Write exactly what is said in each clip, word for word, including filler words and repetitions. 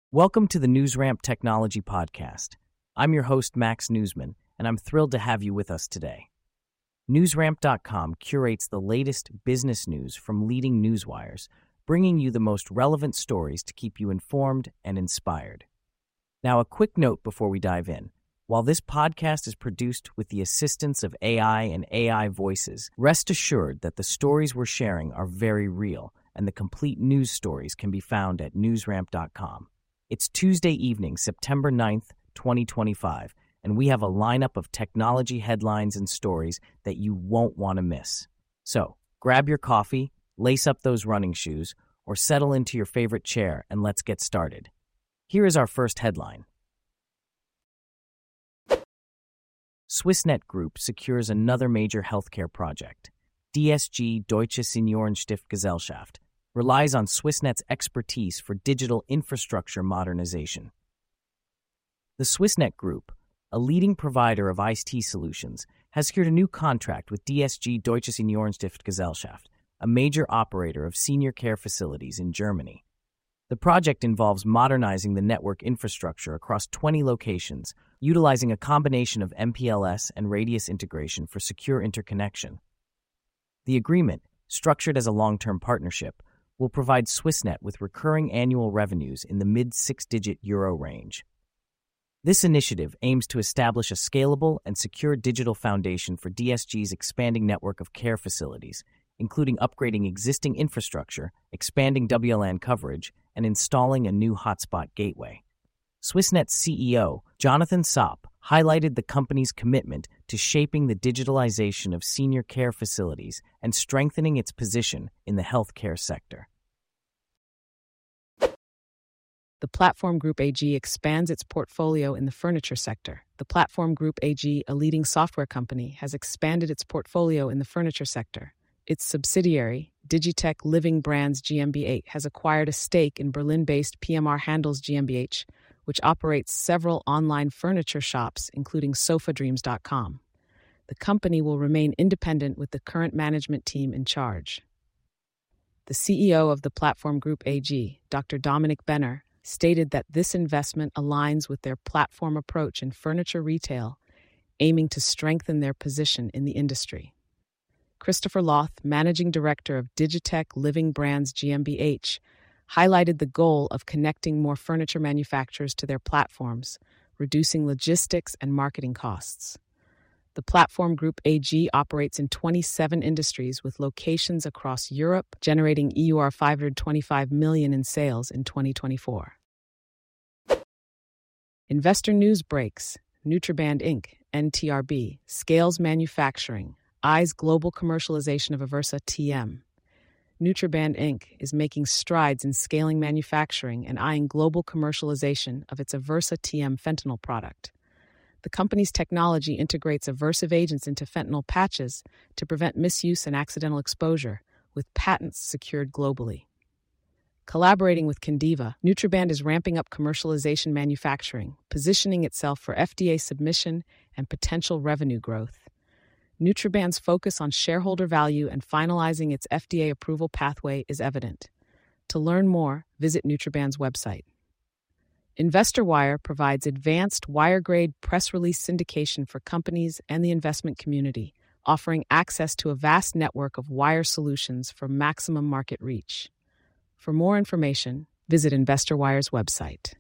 Welcome to the NewsRamp Technology Podcast. I'm your host, Max Newsman, and I'm thrilled to have you with us today. NewsRamp dot com curates the latest business news from leading newswires, bringing you the most relevant stories to keep you informed and inspired. Now, a quick note before we dive in. While this podcast is produced with the assistance of A I and A I voices, rest assured that the stories we're sharing are very real, and the complete news stories can be found at NewsRamp dot com. It's Tuesday evening, September ninth, twenty twenty-five, and we have a lineup of technology headlines and stories that you won't want to miss. So, grab your coffee, lace up those running shoes, or settle into your favorite chair and let's get started. Here is our first headline. Swissnet Group secures another major healthcare project. D S G Deutsche Seniorenstiftgesellschaft relies on Swissnet's expertise for digital infrastructure modernization. The Swissnet Group, a leading provider of I T solutions, has secured a new contract with D S G Deutsche Seniorenstiftgesellschaft, a major operator of senior care facilities in Germany. The project involves modernizing the network infrastructure across twenty locations, utilizing a combination of M P L S and Radius integration for secure interconnection. The agreement, structured as a long-term partnership, will provide Swissnet with recurring annual revenues in the mid-six-digit euro range. This initiative aims to establish a scalable and secure digital foundation for D S G's expanding network of care facilities, including upgrading existing infrastructure, expanding W L A N coverage, and installing a new hotspot gateway. Swissnet's C E O, Jonathan Sopp, highlighted the company's commitment to shaping the digitalization of senior care facilities and strengthening its position in the healthcare sector. The Platform Group A G expands its portfolio in the furniture sector. The Platform Group A G, a leading software company, has expanded its portfolio in the furniture sector. Its subsidiary, Digitec Living Brands GmbH, has acquired a stake in Berlin-based P M R Handels GmbH, which operates several online furniture shops, including sofa dreams dot com. The company will remain independent with the current management team in charge. The C E O of the Platform Group A G, Doctor Dominik Benner, stated that this investment aligns with their platform approach in furniture retail, aiming to strengthen their position in the industry. Christopher Loth, managing director of Digitec Living Brands GmbH, highlighted the goal of connecting more furniture manufacturers to their platforms, reducing logistics and marketing costs. The Platform Group A G operates in twenty-seven industries with locations across Europe, generating E U R five hundred twenty-five million dollars in sales in twenty twenty-four. Investor news breaks. Nutriband Incorporated, N T R B, scales manufacturing, eyes global commercialization of Aversa T M. Nutriband Incorporated is making strides in scaling manufacturing and eyeing global commercialization of its Aversa T M fentanyl product. The company's technology integrates aversive agents into fentanyl patches to prevent misuse and accidental exposure, with patents secured globally. Collaborating with Candiva, Nutriband is ramping up commercialization manufacturing, positioning itself for F D A submission and potential revenue growth. Nutriband's focus on shareholder value and finalizing its F D A approval pathway is evident. To learn more, visit Nutriband's website. InvestorWire provides advanced wire-grade press release syndication for companies and the investment community, offering access to a vast network of wire solutions for maximum market reach. For more information, visit InvestorWire's website.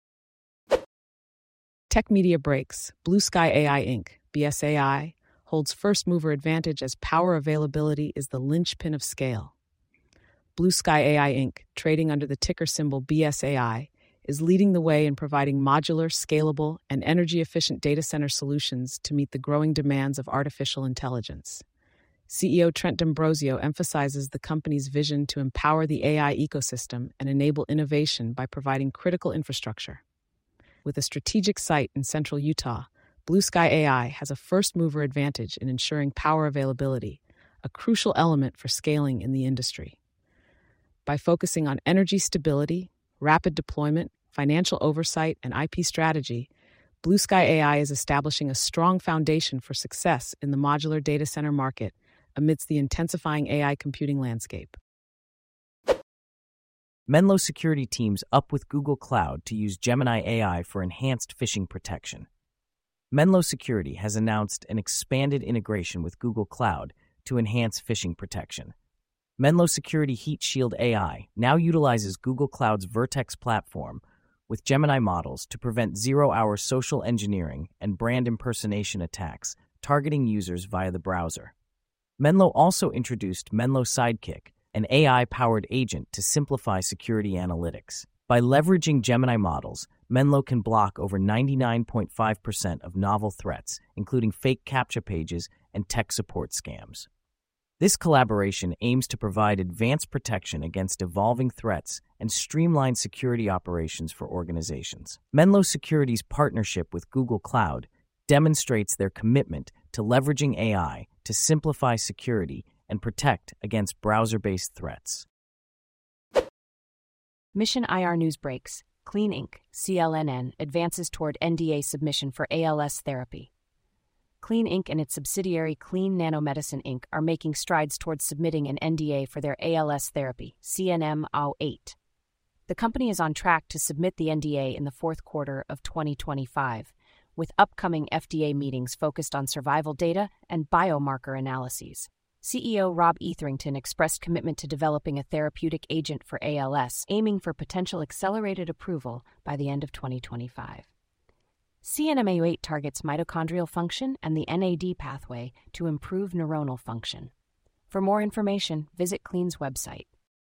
Tech Media breaks. Blue Sky A I Incorporated, B S A I, holds first-mover advantage as power availability is the linchpin of scale. Blue Sky A I Incorporated, trading under the ticker symbol B S A I, is leading the way in providing modular, scalable, and energy-efficient data center solutions to meet the growing demands of artificial intelligence. C E O Trent D'Ambrosio emphasizes the company's vision to empower the A I ecosystem and enable innovation by providing critical infrastructure. With a strategic site in central Utah, Blue Sky A I has a first-mover advantage in ensuring power availability, a crucial element for scaling in the industry. By focusing on energy stability, rapid deployment, financial oversight, and I P strategy, Blue Sky A I is establishing a strong foundation for success in the modular data center market amidst the intensifying A I computing landscape. Menlo security teams up with Google Cloud to use Gemini A I for enhanced phishing protection. Menlo Security has announced an expanded integration with Google Cloud to enhance phishing protection. Menlo Security Heat Shield A I now utilizes Google Cloud's Vertex platform with Gemini models to prevent zero-hour social engineering and brand impersonation attacks targeting users via the browser. Menlo also introduced Menlo Sidekick, an A I-powered agent to simplify security analytics. By leveraging Gemini models, Menlo can block over ninety-nine point five percent of novel threats, including fake CAPTCHA pages and tech support scams. This collaboration aims to provide advanced protection against evolving threats and streamline security operations for organizations. Menlo Security's partnership with Google Cloud demonstrates their commitment to leveraging A I to simplify security and protect against browser-based threats. Mission I R News breaks. Clean Incorporated, C L N N, advances toward N D A submission for A L S therapy. Clean Incorporated and its subsidiary Clean Nanomedicine Incorporated are making strides towards submitting an N D A for their A L S therapy, C N M zero eight. The company is on track to submit the N D A in the fourth quarter of twenty twenty-five, with upcoming F D A meetings focused on survival data and biomarker analyses. C E O Rob Etherington expressed commitment to developing a therapeutic agent for A L S, aiming for potential accelerated approval by the end of twenty twenty-five. C N M zero eight targets mitochondrial function and the N A D pathway to improve neuronal function. For more information, visit Clean's website.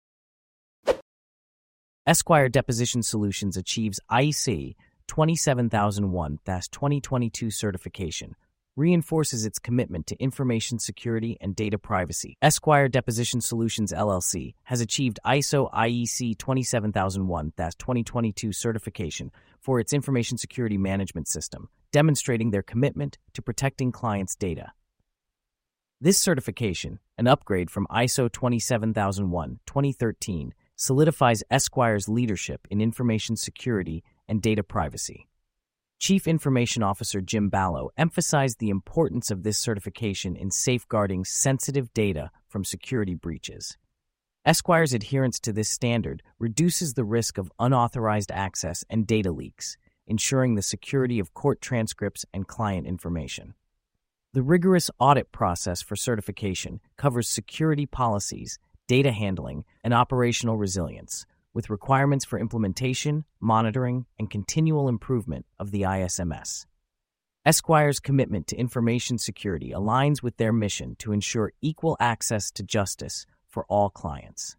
Esquire Deposition Solutions achieves I E C twenty-seven thousand one dash twenty twenty-two certification, reinforces its commitment to information security and data privacy. Esquire Deposition Solutions L L C has achieved I S O I E C twenty-seven thousand one dash twenty twenty-two certification for its information security management system, demonstrating their commitment to protecting clients' data. This certification, an upgrade from I S O twenty-seven thousand one dash twenty thirteen, solidifies Esquire's leadership in information security and data privacy. Chief Information Officer Jim Ballo emphasized the importance of this certification in safeguarding sensitive data from security breaches. Esquire's adherence to this standard reduces the risk of unauthorized access and data leaks, ensuring the security of court transcripts and client information. The rigorous audit process for certification covers security policies, data handling, and operational resilience, with requirements for implementation, monitoring, and continual improvement of the I S M S. Esquire's commitment to information security aligns with their mission to ensure equal access to justice for all clients.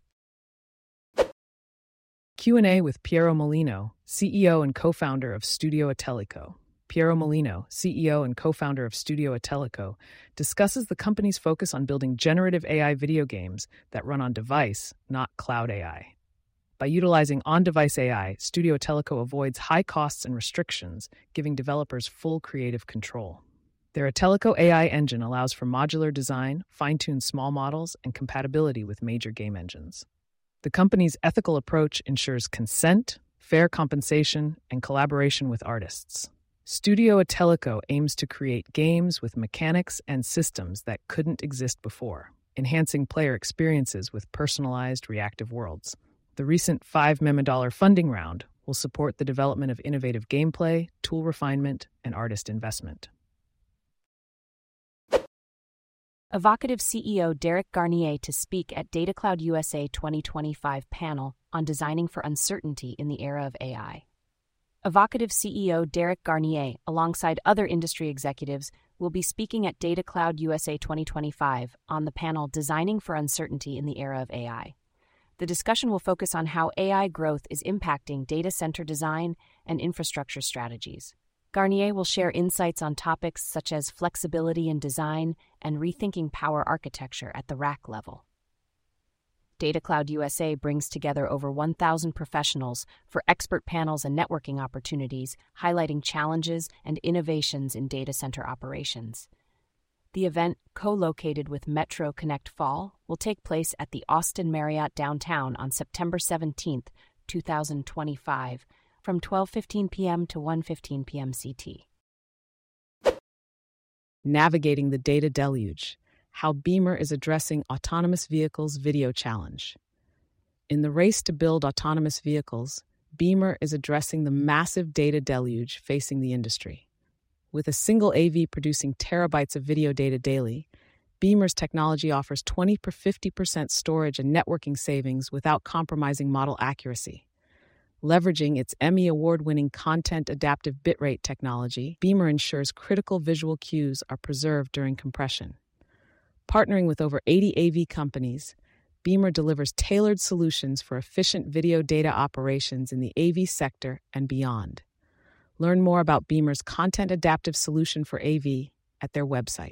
Q and A with Piero Molino, C E O and co-founder of Studio Atelico. Piero Molino, C E O and co-founder of Studio Atelico, discusses the company's focus on building generative A I video games that run on device, not cloud A I. By utilizing on-device A I, Studio Atelico avoids high costs and restrictions, giving developers full creative control. Their Atelico A I engine allows for modular design, fine-tuned small models, and compatibility with major game engines. The company's ethical approach ensures consent, fair compensation, and collaboration with artists. Studio Atelico aims to create games with mechanics and systems that couldn't exist before, enhancing player experiences with personalized, reactive worlds. The recent five million dollars funding round will support the development of innovative gameplay, tool refinement, and artist investment. Evocative C E O Derek Garnier to speak at DataCloud U S A twenty twenty-five panel on Designing for Uncertainty in the Era of A I. Evocative C E O Derek Garnier, alongside other industry executives, will be speaking at DataCloud U S A twenty twenty-five on the panel Designing for Uncertainty in the Era of A I. The discussion will focus on how A I growth is impacting data center design and infrastructure strategies. Garnier will share insights on topics such as flexibility in design and rethinking power architecture at the rack level. DataCloud U S A brings together over one thousand professionals for expert panels and networking opportunities, highlighting challenges and innovations in data center operations. The event, co-located with Metro Connect Fall, will take place at the Austin Marriott downtown on September seventeenth, twenty twenty-five, from twelve fifteen p.m. to one fifteen p.m. C T. Navigating the Data Deluge: How Beamer is Addressing Autonomous Vehicles Video Challenge. In the race to build autonomous vehicles, Beamer is addressing the massive data deluge facing the industry. With a single A V producing terabytes of video data daily, Beamer's technology offers twenty to fifty percent storage and networking savings without compromising model accuracy. Leveraging its Emmy Award-winning content adaptive bitrate technology, Beamer ensures critical visual cues are preserved during compression. Partnering with over eighty A V companies, Beamer delivers tailored solutions for efficient video data operations in the A V sector and beyond. Learn more about Beamer's content adaptive solution for A V at their website.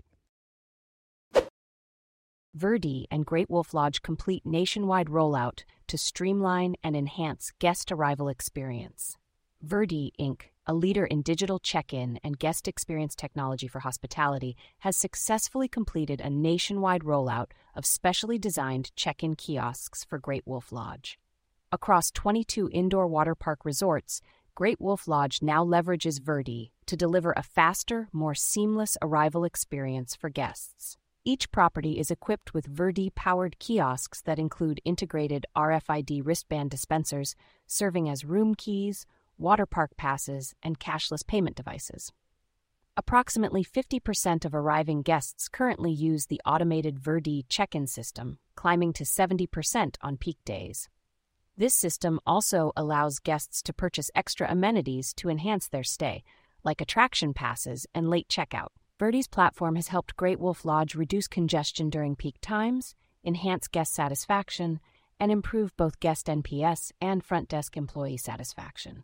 Verdi and Great Wolf Lodge complete nationwide rollout to streamline and enhance guest arrival experience. Verdi, Incorporated, a leader in digital check-in and guest experience technology for hospitality, has successfully completed a nationwide rollout of specially designed check-in kiosks for Great Wolf Lodge. Across twenty-two indoor water park resorts, Great Wolf Lodge now leverages Verdi to deliver a faster, more seamless arrival experience for guests. Each property is equipped with Verdi-powered kiosks that include integrated R F I D wristband dispensers, serving as room keys, water park passes, and cashless payment devices. Approximately fifty percent of arriving guests currently use the automated Verdi check-in system, climbing to seventy percent on peak days. This system also allows guests to purchase extra amenities to enhance their stay, like attraction passes and late checkout. Verdi's platform has helped Great Wolf Lodge reduce congestion during peak times, enhance guest satisfaction, and improve both guest N P S and front desk employee satisfaction.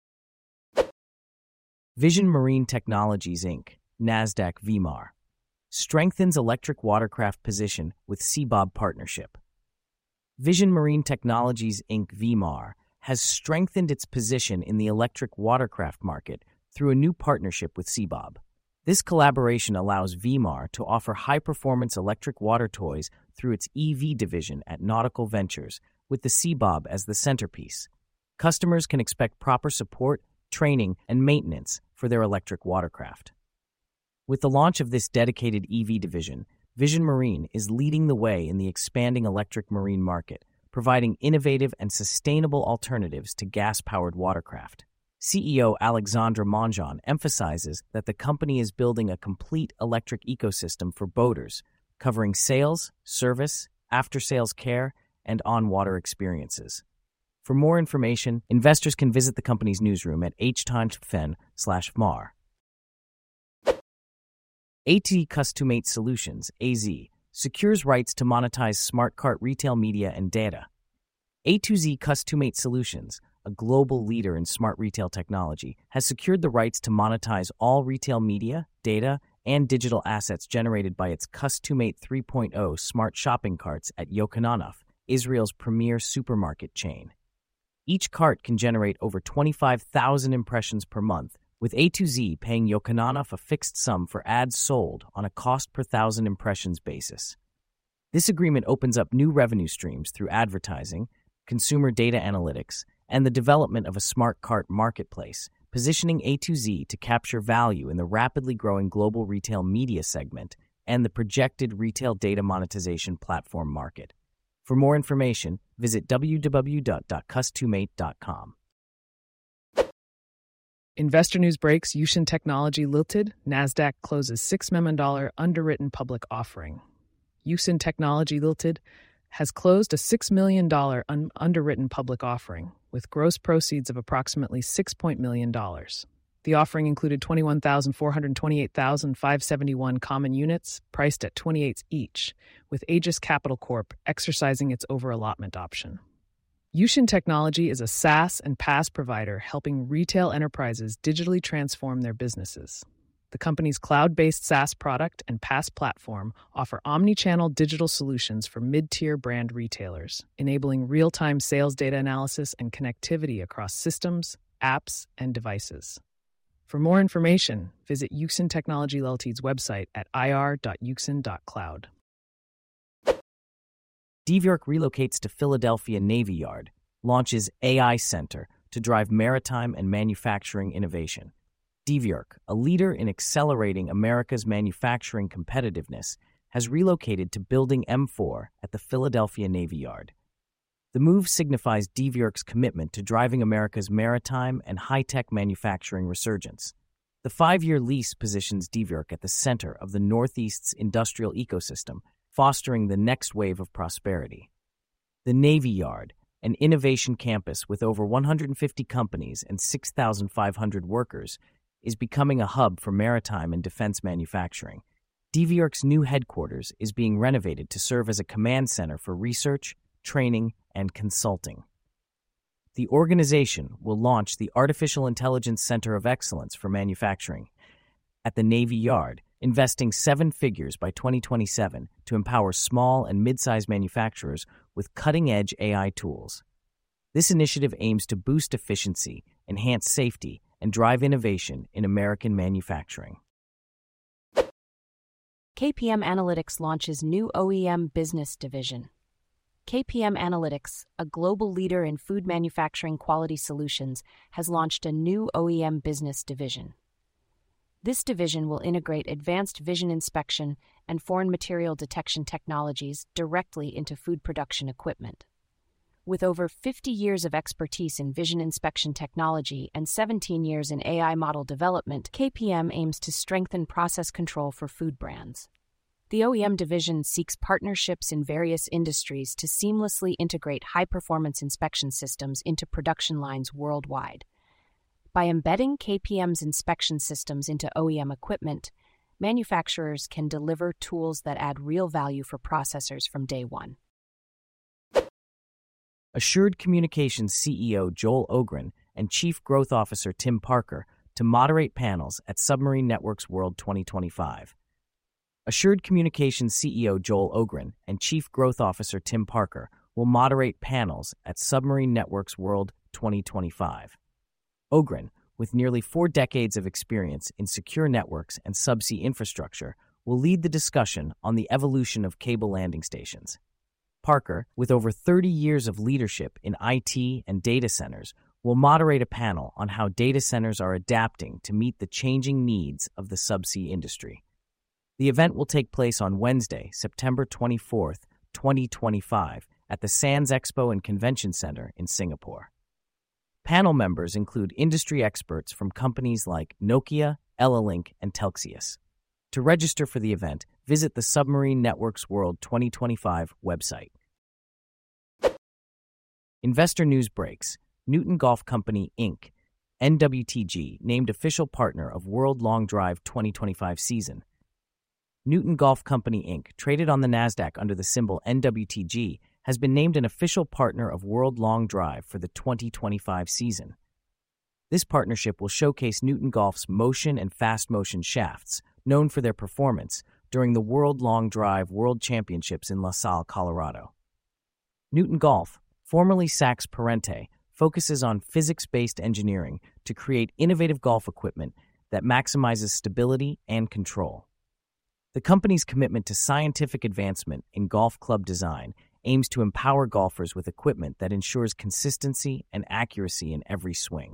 Vision Marine Technologies, Incorporated, NASDAQ V M A R, strengthens electric watercraft position with C B O B partnership. Vision Marine Technologies, Incorporated V M A R has strengthened its position in the electric watercraft market through a new partnership with C B O B. This collaboration allows V M A R to offer high-performance electric water toys through its E V division at Nautical Ventures, with the C B O B as the centerpiece. Customers can expect proper support, training, and maintenance for their electric watercraft. With the launch of this dedicated E V division, Vision Marine is leading the way in the expanding electric marine market, providing innovative and sustainable alternatives to gas-powered watercraft. C E O Alexandra Mongeon emphasizes that the company is building a complete electric ecosystem for boaters, covering sales, service, after-sales care, and on-water experiences. For more information, investors can visit the company's newsroom at h times f n slash m a r. A T Customate Solutions, A Z, secures rights to monetize smart cart retail media and data. A two Z Customate Solutions, a global leader in smart retail technology, has secured the rights to monetize all retail media, data, and digital assets generated by its Customate three point oh smart shopping carts at Yochanan, Israel's premier supermarket chain. Each cart can generate over twenty-five thousand impressions per month, with A two Z paying Yochanan a fixed sum for ads sold on a cost per thousand impressions basis. This agreement opens up new revenue streams through advertising, consumer data analytics, and the development of a smart cart marketplace, positioning A two Z to capture value in the rapidly growing global retail media segment and the projected retail data monetization platform market. For more information, visit w w w dot customate dot com. Investor news breaks. Yushin Technology Limited, NASDAQ closes six million dollars underwritten public offering. Yushin Technology Limited has closed a six million dollars un- underwritten public offering, with gross proceeds of approximately six million dollars. The offering included twenty-one thousand four hundred twenty-eight thousand five hundred seventy-one common units, priced at twenty-eight each, with Aegis Capital Corp exercising its over-allotment option. Yushin Technology is a SaaS and PaaS provider helping retail enterprises digitally transform their businesses. The company's cloud-based SaaS product and PaaS platform offer omni-channel digital solutions for mid-tier brand retailers, enabling real-time sales data analysis and connectivity across systems, apps, and devices. For more information, visit Yushin Technology Limited's website at i r dot yushin dot cloud. Devyork relocates to Philadelphia Navy Yard, launches A I Center to drive maritime and manufacturing innovation. Devyork, a leader in accelerating America's manufacturing competitiveness, has relocated to Building M four at the Philadelphia Navy Yard. The move signifies Dvyurk's commitment to driving America's maritime and high-tech manufacturing resurgence. The five-year lease positions Dvyurk at the center of the Northeast's industrial ecosystem, fostering the next wave of prosperity. The Navy Yard, an innovation campus with over one hundred fifty companies and six thousand five hundred workers, is becoming a hub for maritime and defense manufacturing. Dvyurk's new headquarters is being renovated to serve as a command center for research, training, and consulting. The organization will launch the Artificial Intelligence Center of Excellence for Manufacturing at the Navy Yard, investing seven figures by twenty twenty-seven to empower small and mid-sized manufacturers with cutting-edge A I tools. This initiative aims to boost efficiency, enhance safety, and drive innovation in American manufacturing. K P M Analytics launches new O E M business division. K P M Analytics, a global leader in food manufacturing quality solutions, has launched a new O E M business division. This division will integrate advanced vision inspection and foreign material detection technologies directly into food production equipment. With over fifty years of expertise in vision inspection technology and seventeen years in A I model development, K P M aims to strengthen process control for food brands. The O E M division seeks partnerships in various industries to seamlessly integrate high-performance inspection systems into production lines worldwide. By embedding K P M's inspection systems into O E M equipment, manufacturers can deliver tools that add real value for processors from day one. Assured Communications C E O Joel Ogren and Chief Growth Officer Tim Parker to moderate panels at Submarine Networks World twenty twenty-five. Assured Communications C E O Joel Ogren and Chief Growth Officer Tim Parker will moderate panels at Submarine Networks World twenty twenty-five. Ogren, with nearly four decades of experience in secure networks and subsea infrastructure, will lead the discussion on the evolution of cable landing stations. Parker, with over thirty years of leadership in I T and data centers, will moderate a panel on how data centers are adapting to meet the changing needs of the subsea industry. The event will take place on Wednesday, September twenty-fourth, twenty twenty-five, at the Sands Expo and Convention Center in Singapore. Panel members include industry experts from companies like Nokia, Elalink, and Telxius. To register for the event, visit the Submarine Networks World twenty twenty-five website. Investor news breaks. Newton Golf Company, Incorporated, N W T G, named official partner of World Long Drive twenty twenty-five season. Newton Golf Company, Incorporated, traded on the NASDAQ under the symbol N W T G, has been named an official partner of World Long Drive for the twenty twenty-five season. This partnership will showcase Newton Golf's motion and fast motion shafts, known for their performance, during the World Long Drive World Championships in La Salle, Colorado. Newton Golf, formerly Saks Parente, focuses on physics-based engineering to create innovative golf equipment that maximizes stability and control. The company's commitment to scientific advancement in golf club design aims to empower golfers with equipment that ensures consistency and accuracy in every swing.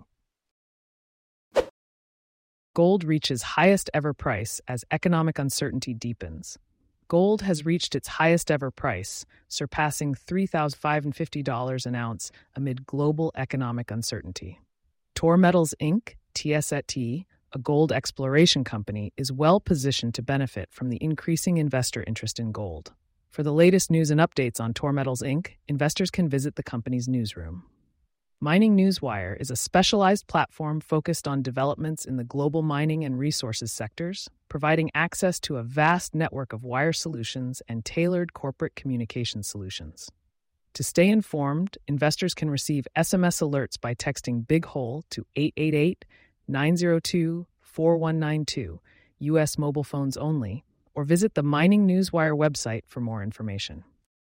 Gold reaches highest ever price as economic uncertainty deepens. Gold has reached its highest ever price, surpassing three thousand five hundred fifty dollars an ounce amid global economic uncertainty. Tor Metals Incorporated, T S E T, a gold exploration company, is well positioned to benefit from the increasing investor interest in gold. For the latest news and updates on Tor Metals Incorporated, investors can visit the company's newsroom. Mining Newswire is a specialized platform focused on developments in the global mining and resources sectors, providing access to a vast network of wire solutions and tailored corporate communication solutions. To stay informed, investors can receive S M S alerts by texting Big Hole to eight eight eight, nine zero two, four one nine two, U S mobile phones only, or visit the Mining Newswire website for more information.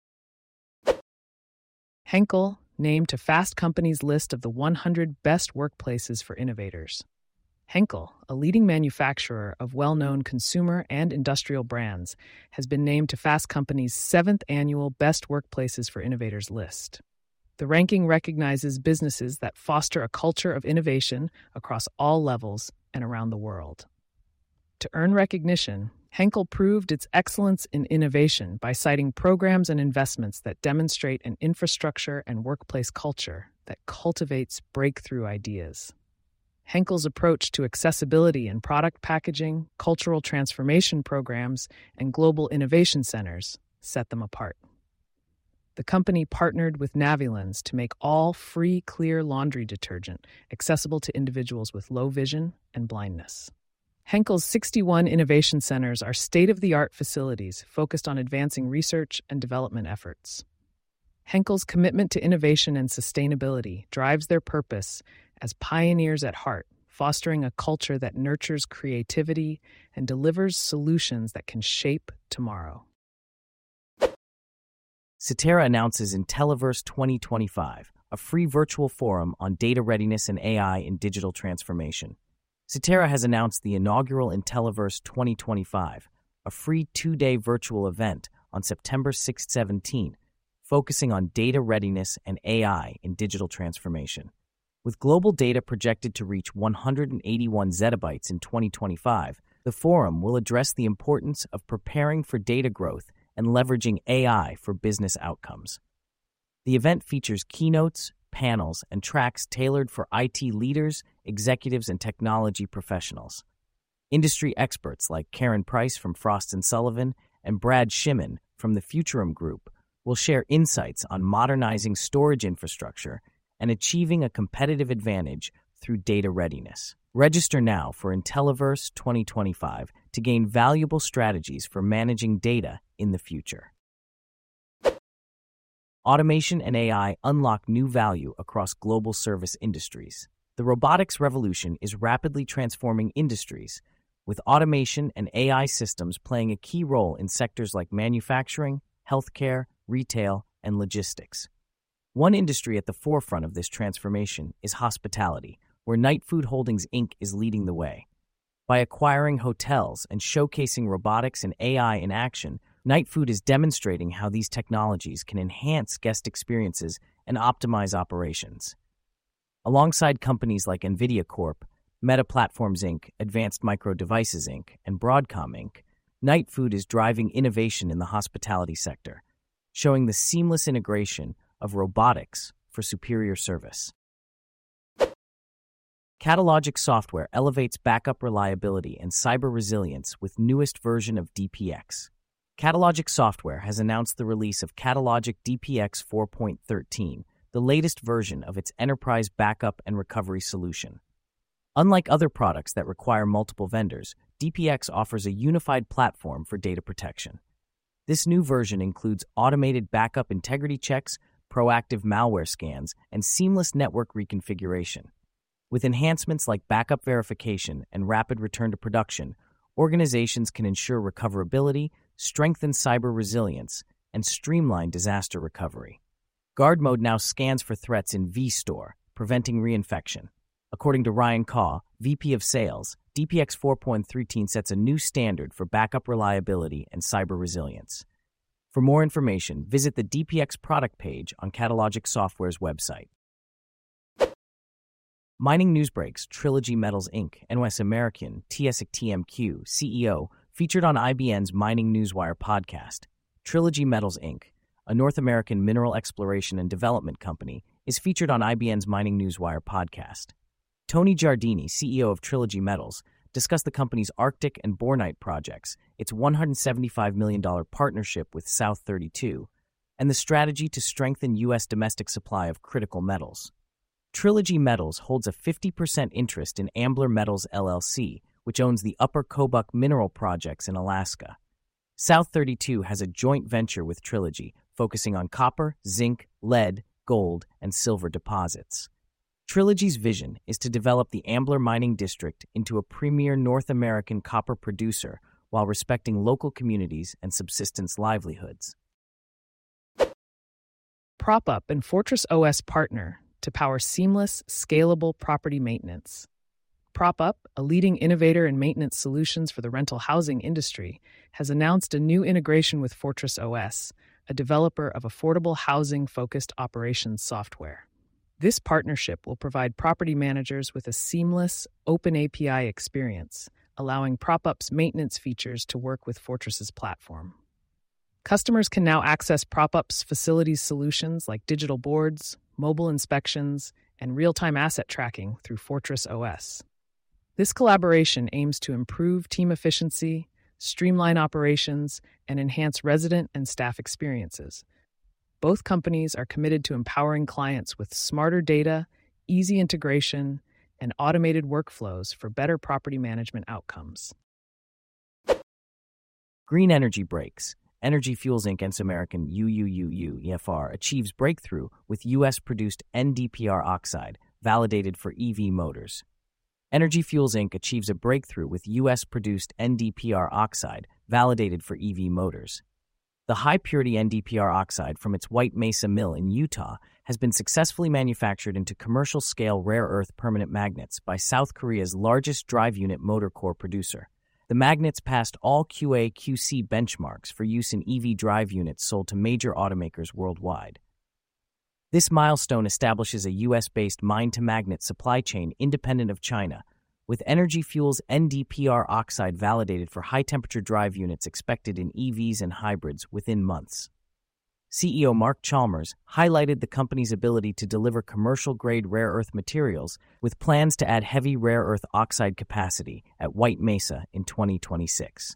Henkel, named to Fast Company's list of the one hundred best workplaces for innovators. Henkel, a leading manufacturer of well-known consumer and industrial brands, has been named to Fast Company's seventh annual Best Workplaces for Innovators list. The ranking recognizes businesses that foster a culture of innovation across all levels and around the world. To earn recognition, Henkel proved its excellence in innovation by citing programs and investments that demonstrate an infrastructure and workplace culture that cultivates breakthrough ideas. Henkel's approach to accessibility in product packaging, cultural transformation programs, and global innovation centers set them apart. The company partnered with Navilens to make all free clear laundry detergent accessible to individuals with low vision and blindness. Henkel's sixty-one innovation centers are state-of-the-art facilities focused on advancing research and development efforts. Henkel's commitment to innovation and sustainability drives their purpose as pioneers at heart, fostering a culture that nurtures creativity and delivers solutions that can shape tomorrow. Cetera announces Intelliverse twenty twenty-five, a free virtual forum on data readiness and A I in digital transformation. Cetera has announced the inaugural Intelliverse twenty twenty-five, a free two-day virtual event on September sixth to seventeenth, focusing on data readiness and A I in digital transformation. With global data projected to reach one hundred eighty-one zettabytes in twenty twenty-five, the forum will address the importance of preparing for data growth and leveraging A I for business outcomes. The event features keynotes, panels, and tracks tailored for I T leaders, executives, and technology professionals. Industry experts like Karen Price from Frost and Sullivan and Brad Shimon from the Futurum Group will share insights on modernizing storage infrastructure and achieving a competitive advantage through data readiness. Register now for Intelliverse twenty twenty-five to gain valuable strategies for managing data in the future. Automation and A I unlock new value across global service industries. The robotics revolution is rapidly transforming industries, with automation and A I systems playing a key role in sectors like manufacturing, healthcare, retail, and logistics. One industry at the forefront of this transformation is hospitality, where Knight Food Holdings Incorporated is leading the way. By acquiring hotels and showcasing robotics and A I in action, Knight Food is demonstrating how these technologies can enhance guest experiences and optimize operations. Alongside companies like NVIDIA Corporation, Meta Platforms Incorporated, Advanced Micro Devices Incorporated, and Broadcom Incorporated, Knight Food is driving innovation in the hospitality sector, showing the seamless integration of robotics for superior service. Catalogic Software elevates backup reliability and cyber resilience with newest version of D P X. Catalogic Software has announced the release of Catalogic D P X four point thirteen, the latest version of its enterprise backup and recovery solution. Unlike other products that require multiple vendors, D P X offers a unified platform for data protection. This new version includes automated backup integrity checks, proactive malware scans, and seamless network reconfiguration. With enhancements like backup verification and rapid return to production, organizations can ensure recoverability, strengthen cyber resilience, and streamline disaster recovery. Guard Mode now scans for threats in vStore, preventing reinfection. According to Ryan Kaw, V P of Sales, D P X four point thirteen sets a new standard for backup reliability and cyber resilience. For more information, visit the D P X product page on Catalogic Software's website. Mining Newsbreaks, Trilogy Metals Incorporated, N O S American, Tiesik T M Q, C E O, featured on I B N's Mining Newswire podcast. Trilogy Metals Incorporated, a North American mineral exploration and development company, is featured on I B N's Mining Newswire podcast. Tony Giardini, C E O of Trilogy Metals, discussed the company's Arctic and Bornite projects, its one hundred seventy-five million dollars partnership with South thirty-two, and the strategy to strengthen U S domestic supply of critical metals. Trilogy Metals holds a fifty percent interest in Ambler Metals L L C, which owns the Upper Kobuk mineral projects in Alaska. South thirty-two has a joint venture with Trilogy, focusing on copper, zinc, lead, gold, and silver deposits. Trilogy's vision is to develop the Ambler Mining District into a premier North American copper producer while respecting local communities and subsistence livelihoods. PropUp and Fortress O S partner to power seamless, scalable property maintenance. PropUp, a leading innovator in maintenance solutions for the rental housing industry, has announced a new integration with Fortress O S, a developer of affordable housing-focused operations software. This partnership will provide property managers with a seamless, open A P I experience, allowing PropUp's maintenance features to work with Fortress's platform. Customers can now access PropUp's facilities solutions like digital boards, mobile inspections, and real-time asset tracking through Fortress O S. This collaboration aims to improve team efficiency, streamline operations, and enhance resident and staff experiences. Both companies are committed to empowering clients with smarter data, easy integration, and automated workflows for better property management outcomes. Green energy breaks. Energy Fuels Incorporated American U U U U E F R achieves breakthrough with U S-produced N D P R oxide, validated for E V motors. Energy Fuels Incorporated achieves a breakthrough with U S-produced N D P R oxide, validated for E V motors. The high-purity N D P R oxide from its White Mesa mill in Utah has been successfully manufactured into commercial-scale rare earth permanent magnets by South Korea's largest drive unit motor core producer. The magnets passed all Q A Q C benchmarks for use in E V drive units sold to major automakers worldwide. This milestone establishes a U S-based mine-to-magnet supply chain independent of China, with Energy Fuels N D P R oxide validated for high-temperature drive units expected in E Vs and hybrids within months. C E O Mark Chalmers highlighted the company's ability to deliver commercial-grade rare earth materials with plans to add heavy rare earth oxide capacity at White Mesa in twenty twenty-six.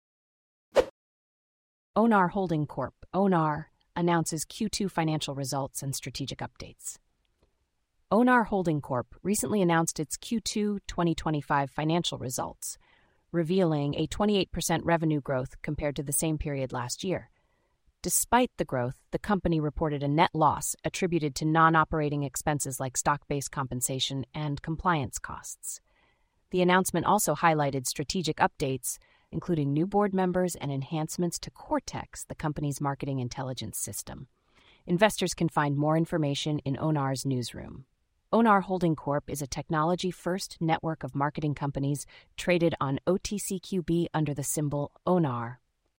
Onar Holding Corp, Onar, announces Q two financial results and strategic updates. Onar Holding Corp recently announced its Q two twenty twenty-five financial results, revealing a twenty-eight percent revenue growth compared to the same period last year. Despite the growth, the company reported a net loss attributed to non-operating expenses like stock-based compensation and compliance costs. The announcement also highlighted strategic updates, including new board members and enhancements to Cortex, the company's marketing intelligence system. Investors can find more information in Onar's newsroom. Onar Holding Corp is a technology-first network of marketing companies traded on O T C Q B under the symbol Onar.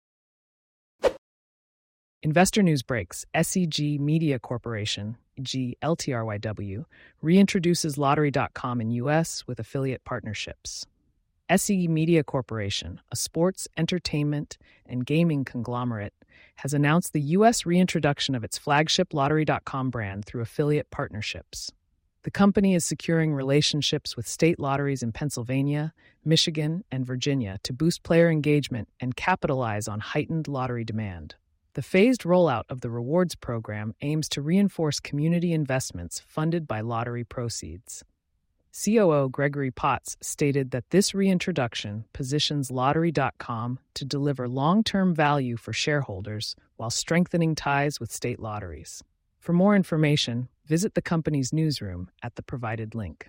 Investor news breaks. S E G Media Corporation, G L T R Y W, reintroduces Lottery dot com in U S with affiliate partnerships. S E G Media Corporation, a sports, entertainment, and gaming conglomerate, has announced the U S reintroduction of its flagship Lottery dot com brand through affiliate partnerships. The company is securing relationships with state lotteries in Pennsylvania, Michigan, and Virginia to boost player engagement and capitalize on heightened lottery demand. The phased rollout of the rewards program aims to reinforce community investments funded by lottery proceeds. C O O Gregory Potts stated that this reintroduction positions Lottery dot com to deliver long-term value for shareholders while strengthening ties with state lotteries. For more information, visit the company's newsroom at the provided link.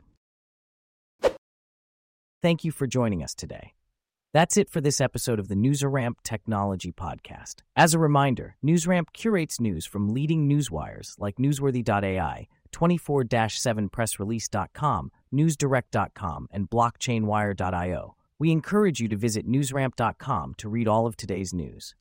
Thank you for joining us today. That's it for this episode of the NewsRamp Technology Podcast. As a reminder, NewsRamp curates news from leading newswires like Newsworthy dot A I, twenty-four seven press release dot com, newsdirect dot com, and blockchain wire dot io. We encourage you to visit newsramp dot com to read all of today's news.